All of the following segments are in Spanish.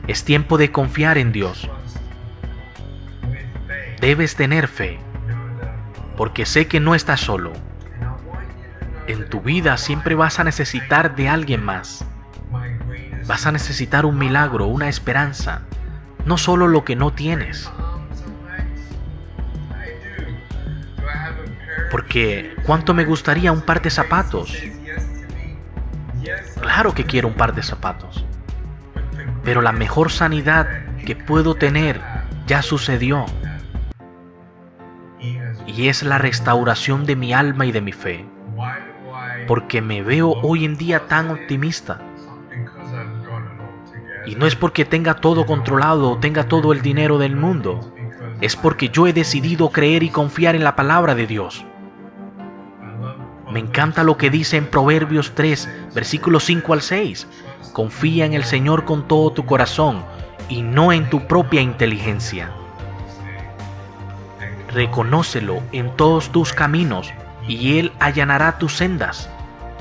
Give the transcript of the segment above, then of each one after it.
Es tiempo de confiar en Dios. Debes tener fe, porque sé que no estás solo. En tu vida siempre vas a necesitar de alguien más. Vas a necesitar un milagro, una esperanza, no solo lo que no tienes. Porque ¿cuánto me gustaría un par de zapatos? Claro que quiero un par de zapatos. Pero la mejor sanidad que puedo tener ya sucedió. Y es la restauración de mi alma y de mi fe. Porque me veo hoy en día tan optimista. Y no es porque tenga todo controlado o tenga todo el dinero del mundo. Es porque yo he decidido creer y confiar en la palabra de Dios. Me encanta lo que dice en Proverbios 3, versículos 5 al 6. Confía en el Señor con todo tu corazón y no en tu propia inteligencia. Reconócelo en todos tus caminos y Él allanará tus sendas.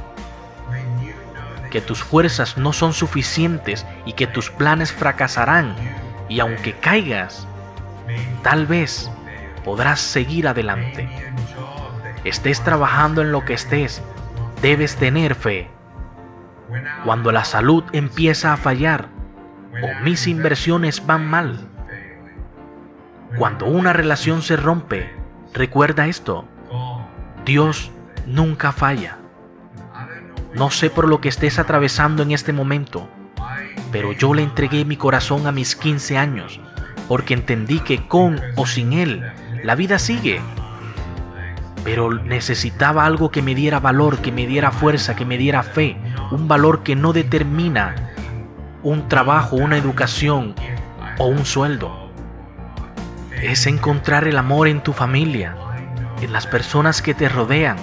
Que tus fuerzas no son suficientes y que tus planes fracasarán, y aunque caigas, tal vez podrás seguir adelante. Estés trabajando en lo que estés, debes tener fe. Cuando la salud empieza a fallar o mis inversiones van mal, cuando una relación se rompe, recuerda esto: Dios nunca falla. No sé por lo que estés atravesando en este momento, pero yo le entregué mi corazón a mis 15 años, porque entendí que con o sin Él, la vida sigue. Pero necesitaba algo que me diera valor, que me diera fuerza, que me diera fe, un valor que no determina un trabajo, una educación o un sueldo. Es encontrar el amor en tu familia, en las personas que te rodean.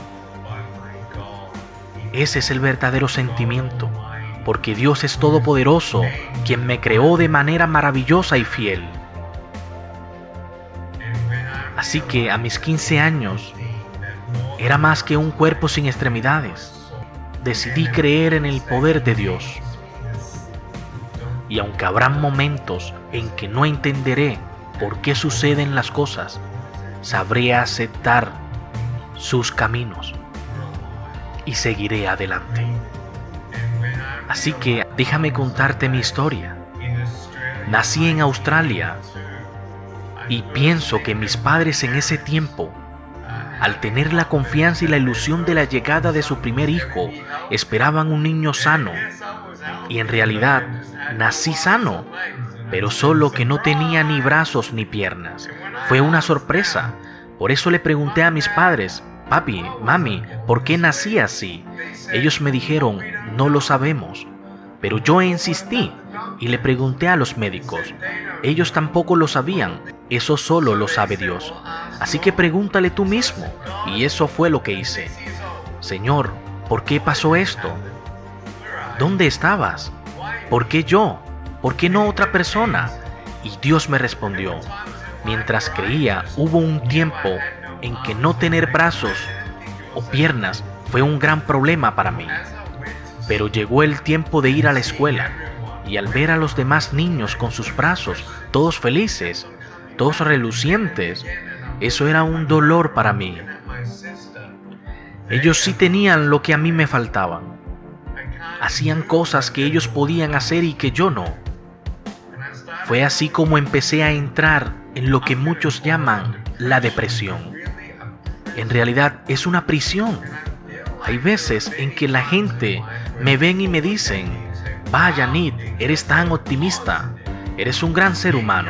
Ese es el verdadero sentimiento, porque Dios es todopoderoso, quien me creó de manera maravillosa y fiel. Así que a mis 15 años, era más que un cuerpo sin extremidades. Decidí creer en el poder de Dios. Y aunque habrán momentos en que no entenderé por qué suceden las cosas, sabré aceptar sus caminos y seguiré adelante. Así que déjame contarte mi historia. Nací en Australia y pienso que mis padres en ese tiempo, al tener la confianza y la ilusión de la llegada de su primer hijo, esperaban un niño sano. Y en realidad nací sano, pero solo que no tenía ni brazos ni piernas. Fue una sorpresa. Por eso le pregunté a mis padres: papi, mami, ¿por qué nací así? Ellos me dijeron: no lo sabemos. Pero yo insistí y le pregunté a los médicos. Ellos tampoco lo sabían. Eso solo lo sabe Dios. Así que pregúntale tú mismo. Y eso fue lo que hice. Señor, ¿por qué pasó esto? ¿Dónde estabas? ¿Por qué yo? ¿Por qué no otra persona? Y Dios me respondió: mientras creía, hubo un tiempo en que no tener brazos o piernas fue un gran problema para mí. Pero llegó el tiempo de ir a la escuela, y al ver a los demás niños con sus brazos, todos felices, todos relucientes, eso era un dolor para mí. Ellos sí tenían lo que a mí me faltaba. Hacían cosas que ellos podían hacer y que yo no. Fue así como empecé a entrar en lo que muchos llaman la depresión. En realidad es una prisión. Hay veces en que la gente me ven y me dicen: vaya Nid, eres tan optimista, eres un gran ser humano.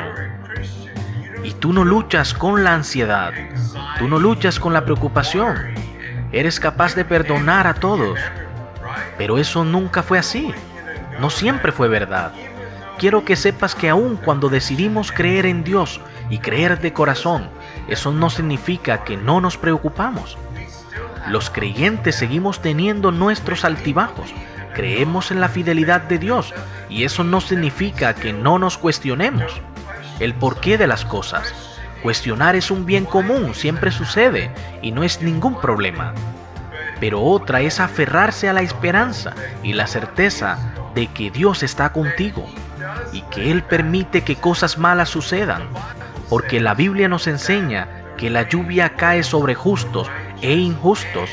Y tú no luchas con la ansiedad, tú no luchas con la preocupación, eres capaz de perdonar a todos. Pero eso nunca fue así, no siempre fue verdad. Quiero que sepas que aun cuando decidimos creer en Dios y creer de corazón, eso no significa que no nos preocupamos. Los creyentes seguimos teniendo nuestros altibajos, creemos en la fidelidad de Dios y eso no significa que no nos cuestionemos el porqué de las cosas. Cuestionar es un bien común, siempre sucede y no es ningún problema. Pero otra es aferrarse a la esperanza y la certeza de que Dios está contigo. y que Él permite que cosas malas sucedan, porque la Biblia nos enseña que la lluvia cae sobre justos e injustos.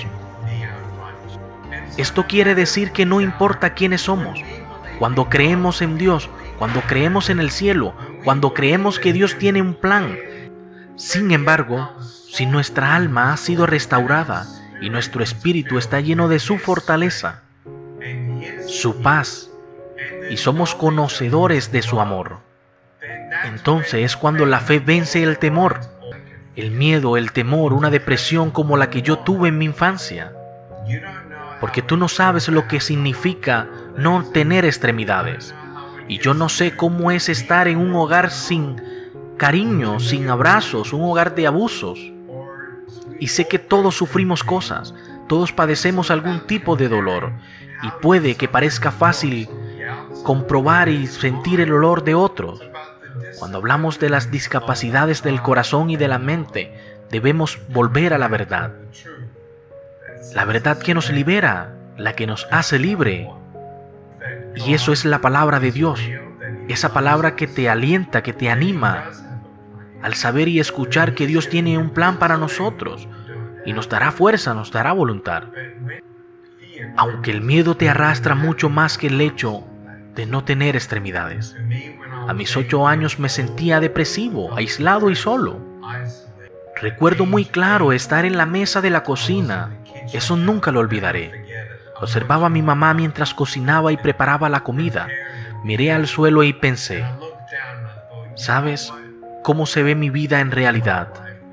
Esto quiere decir que no importa quiénes somos, cuando creemos en Dios, cuando creemos en el cielo, cuando creemos que Dios tiene un plan. Sin embargo, si nuestra alma ha sido restaurada y nuestro espíritu está lleno de su fortaleza, su paz, y somos conocedores de su amor, entonces es cuando la fe vence el temor, el miedo, el temor, una depresión como la que yo tuve en mi infancia. Porque tú no sabes lo que significa no tener extremidades. Y yo no sé cómo es estar en un hogar sin cariño, sin abrazos, un hogar de abusos. Y sé que todos sufrimos cosas, todos padecemos algún tipo de dolor. Y puede que parezca fácil comprobar y sentir el olor de otros. Cuando hablamos de las discapacidades del corazón y de la mente, debemos volver a la verdad. La verdad que nos libera, la que nos hace libre. Y eso es la palabra de Dios, esa palabra que te alienta, que te anima, al saber y escuchar que Dios tiene un plan para nosotros, y nos dará fuerza, nos dará voluntad. Aunque el miedo te arrastra mucho más que el hecho de no tener extremidades. A mis 8 años me sentía depresivo, aislado y solo. Recuerdo muy claro estar en la mesa de la cocina. Eso nunca lo olvidaré. Observaba a mi mamá mientras cocinaba y preparaba la comida. Miré al suelo y pensé, ¿sabes cómo se ve mi vida en realidad?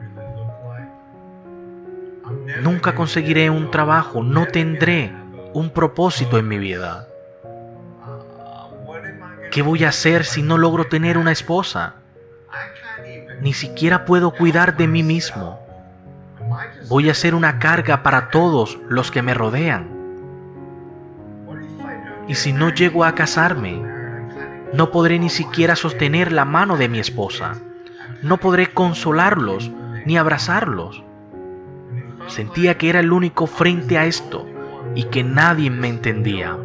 Nunca conseguiré un trabajo, no tendré un propósito en mi vida. ¿Qué voy a hacer si no logro tener una esposa? Ni siquiera puedo cuidar de mí mismo. Voy a ser una carga para todos los que me rodean. Y si no llego a casarme, no podré ni siquiera sostener la mano de mi esposa. No podré consolarlos ni abrazarlos. Sentía que era el único frente a esto y que nadie me entendía.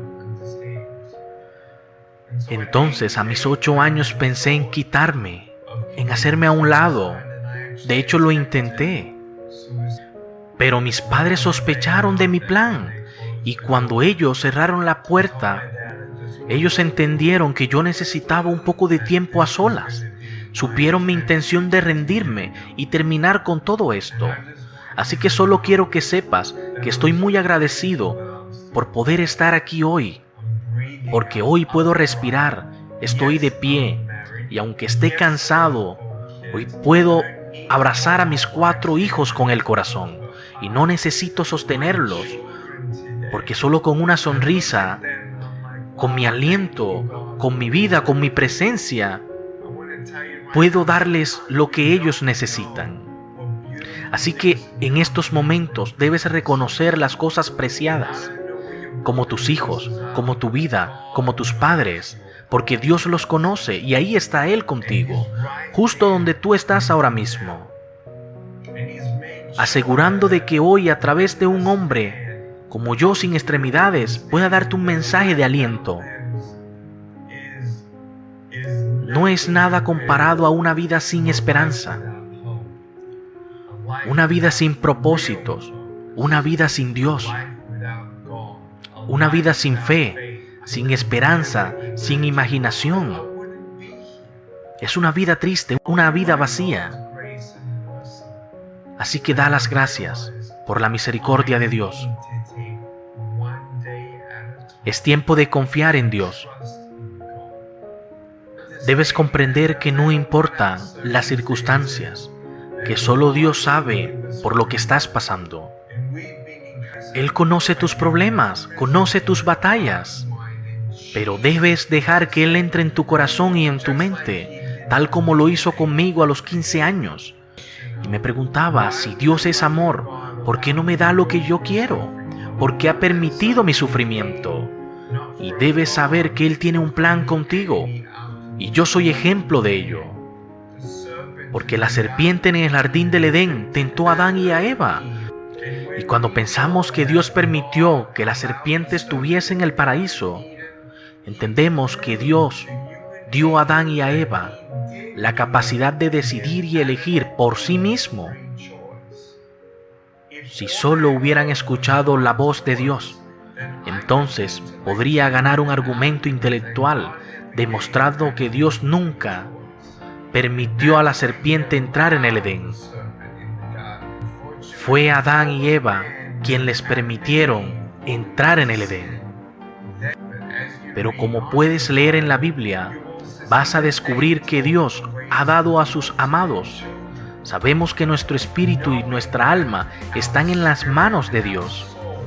Entonces, a mis 8 años pensé en quitarme, en hacerme a un lado. De hecho, lo intenté. Pero mis padres sospecharon de mi plan, y cuando ellos cerraron la puerta, ellos entendieron que yo necesitaba un poco de tiempo a solas. Supieron mi intención de rendirme y terminar con todo esto. Así que solo quiero que sepas que estoy muy agradecido por poder estar aquí hoy, porque hoy puedo respirar, estoy de pie, y aunque esté cansado, hoy puedo abrazar a mis 4 hijos con el corazón, y no necesito sostenerlos, porque solo con una sonrisa, con mi aliento, con mi vida, con mi presencia, puedo darles lo que ellos necesitan. Así que en estos momentos debes reconocer las cosas preciadas, como tus hijos, como tu vida, como tus padres, porque Dios los conoce y ahí está Él contigo, justo donde tú estás ahora mismo, asegurando de que hoy a través de un hombre como yo sin extremidades pueda darte un mensaje de aliento. No es nada comparado a una vida sin esperanza, una vida sin propósitos, una vida sin Dios, una vida sin fe, sin esperanza, sin imaginación. Es una vida triste, una vida vacía. Así que da las gracias por la misericordia de Dios. Es tiempo de confiar en Dios. Debes comprender que no importan las circunstancias, que solo Dios sabe por lo que estás pasando. Él conoce tus problemas, conoce tus batallas, pero debes dejar que Él entre en tu corazón y en tu mente, tal como lo hizo conmigo a los 15 años. Y me preguntaba, si Dios es amor, ¿por qué no me da lo que yo quiero? ¿Por qué ha permitido mi sufrimiento? Y debes saber que Él tiene un plan contigo, y yo soy ejemplo de ello. Porque la serpiente en el jardín del Edén tentó a Adán y a Eva. Y cuando pensamos que Dios permitió que la serpiente estuviese en el paraíso, entendemos que Dios dio a Adán y a Eva la capacidad de decidir y elegir por sí mismo. Si solo hubieran escuchado la voz de Dios, entonces podría ganar un argumento intelectual demostrando que Dios nunca permitió a la serpiente entrar en el Edén. Fue Adán y Eva quien les permitieron entrar en el Edén. Pero como puedes leer en la Biblia, vas a descubrir que Dios ha dado a sus amados. Sabemos que nuestro espíritu y nuestra alma están en las manos de Dios.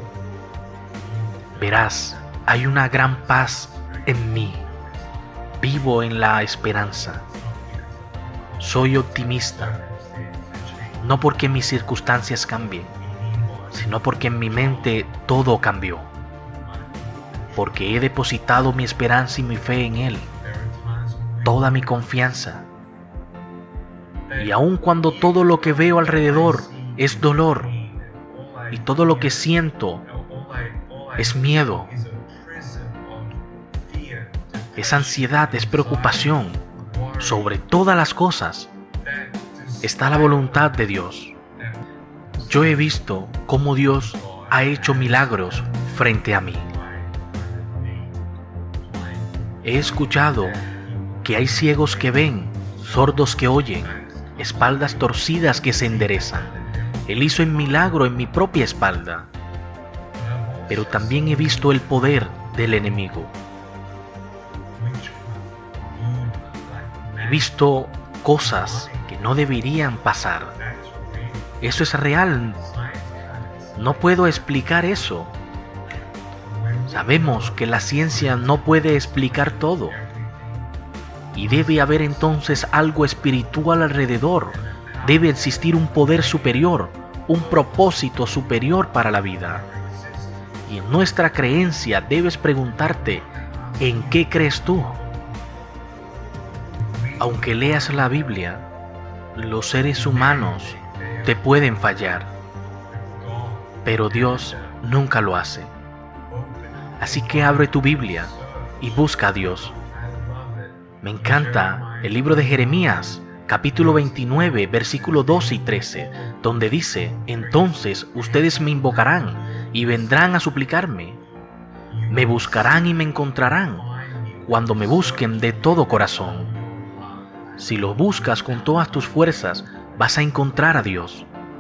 Verás, hay una gran paz en mí. Vivo en la esperanza. Soy optimista. No porque mis circunstancias cambien, sino porque en mi mente todo cambió. Porque he depositado mi esperanza y mi fe en Él. Toda mi confianza. Y aun cuando todo lo que veo alrededor es dolor y todo lo que siento es miedo, es ansiedad, es preocupación, sobre todas las cosas está la voluntad de Dios. Yo he visto cómo Dios ha hecho milagros frente a mí. He escuchado que hay ciegos que ven, sordos que oyen, espaldas torcidas que se enderezan. Él hizo un milagro en mi propia espalda. Pero también he visto el poder del enemigo. He visto cosas que no deberían pasar. Eso es real. No puedo explicar eso. Sabemos que la ciencia no puede explicar todo. Y debe haber entonces algo espiritual alrededor. Debe existir un poder superior, un propósito superior para la vida. Y en nuestra creencia debes preguntarte, ¿en qué crees tú? Aunque leas la Biblia, los seres humanos te pueden fallar, pero Dios nunca lo hace. Así que abre tu Biblia y busca a Dios. Me encanta el libro de Jeremías, capítulo 29, versículo 12 y 13, donde dice: entonces ustedes me invocarán y vendrán a suplicarme. Me buscarán y me encontrarán cuando me busquen de todo corazón. Si lo buscas con todas tus fuerzas, vas a encontrar a Dios.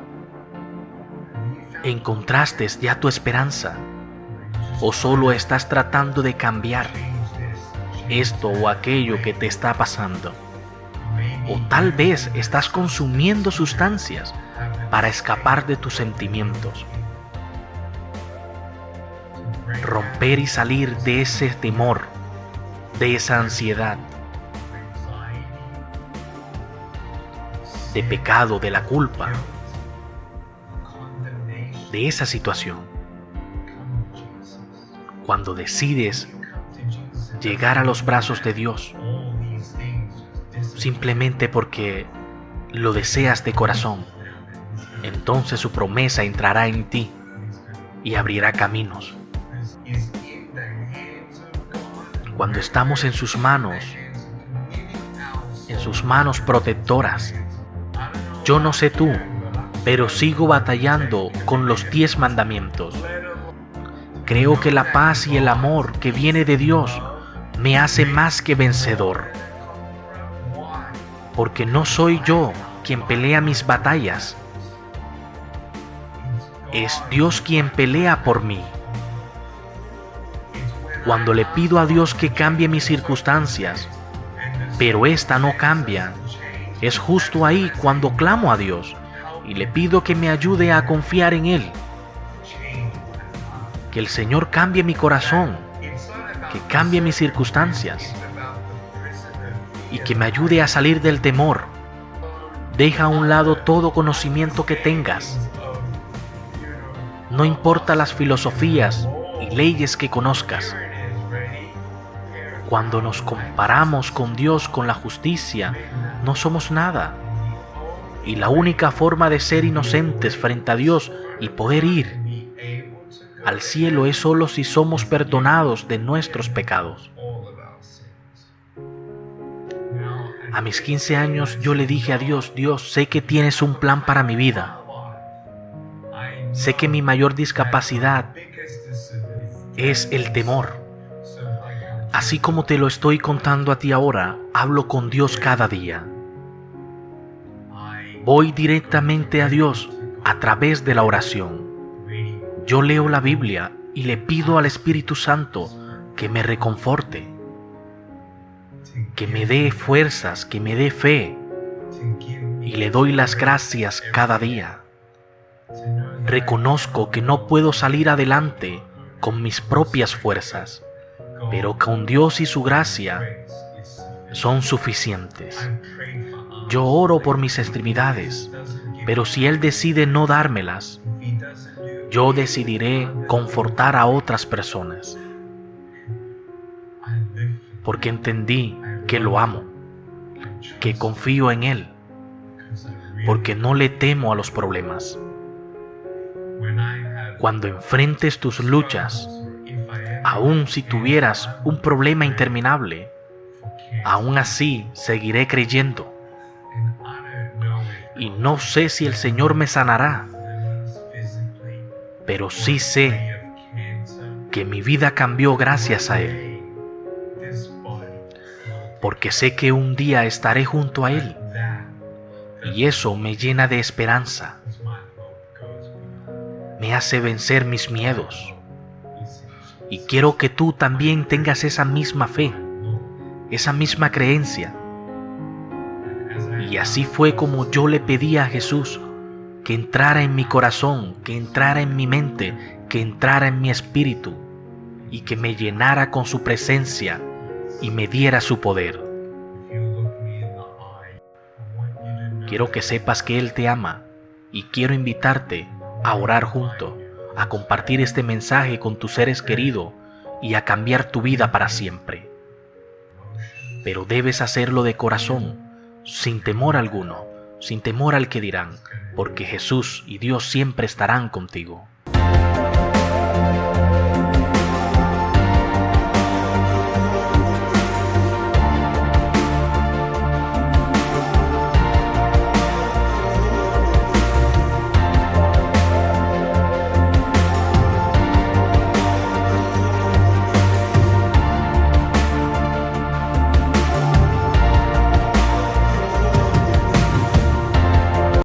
¿Encontraste ya tu esperanza? ¿O solo estás tratando de cambiar esto o aquello que te está pasando? O tal vez estás consumiendo sustancias para escapar de tus sentimientos. Romper y salir de ese temor, de esa ansiedad, de pecado, de la culpa, de esa situación. Cuando decides llegar a los brazos de Dios, simplemente porque lo deseas de corazón, entonces su promesa entrará en ti y abrirá caminos. Cuando estamos en sus manos protectoras, yo no sé tú, pero sigo batallando con los 10 mandamientos. Creo que la paz y el amor que viene de Dios me hace más que vencedor. Porque no soy yo quien pelea mis batallas. Es Dios quien pelea por mí. Cuando le pido a Dios que cambie mis circunstancias, pero esta no cambia, es justo ahí cuando clamo a Dios y le pido que me ayude a confiar en Él. Que el Señor cambie mi corazón, que cambie mis circunstancias y que me ayude a salir del temor. Deja a un lado todo conocimiento que tengas. No importa las filosofías y leyes que conozcas. Cuando nos comparamos con Dios, con la justicia, no somos nada. Y la única forma de ser inocentes frente a Dios y poder ir al cielo es solo si somos perdonados de nuestros pecados. A mis 15 años yo le dije a Dios, Dios, sé que tienes un plan para mi vida. Sé que mi mayor discapacidad es el temor. Así como te lo estoy contando a ti ahora, hablo con Dios cada día. Voy directamente a Dios a través de la oración. Yo leo la Biblia y le pido al Espíritu Santo que me reconforte, que me dé fuerzas, que me dé fe, y le doy las gracias cada día. Reconozco que no puedo salir adelante con mis propias fuerzas, pero con Dios y su gracia son suficientes. Yo oro por mis extremidades, pero si Él decide no dármelas, yo decidiré confortar a otras personas, porque entendí que lo amo, que confío en Él, porque no le temo a los problemas. Cuando enfrentes tus luchas, aun si tuvieras un problema interminable, aún así seguiré creyendo. Y no sé si el Señor me sanará, pero sí sé que mi vida cambió gracias a Él, porque sé que un día estaré junto a Él, y eso me llena de esperanza, me hace vencer mis miedos, y quiero que tú también tengas esa misma fe, esa misma creencia. Y así fue como yo le pedí a Jesús que entrara en mi corazón, que entrara en mi mente, que entrara en mi espíritu y que me llenara con su presencia y me diera su poder. Quiero que sepas que Él te ama y quiero invitarte a orar junto, a compartir este mensaje con tus seres queridos y a cambiar tu vida para siempre. Pero debes hacerlo de corazón, sin temor alguno, sin temor al que dirán, porque Jesús y Dios siempre estarán contigo.